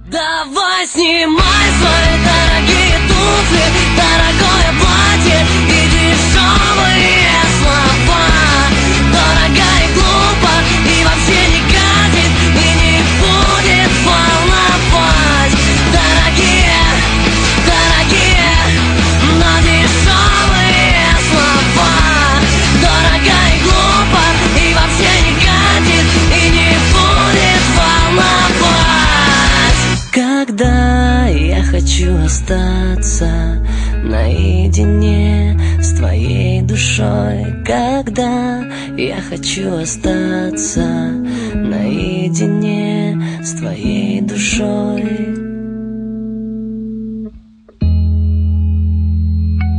Давай снимай свои дорогие туфли, дорогое платье и дешевые слова. Дорого и глупо, и вообще не катит, и не будет волновать. Дорогие, дорогие, но дешевые слова. Дорого и глупо, и вообще не катит, и не будет волновать. Когда я хочу остаться наедине с твоей душой, когда я хочу остаться наедине с твоей душой.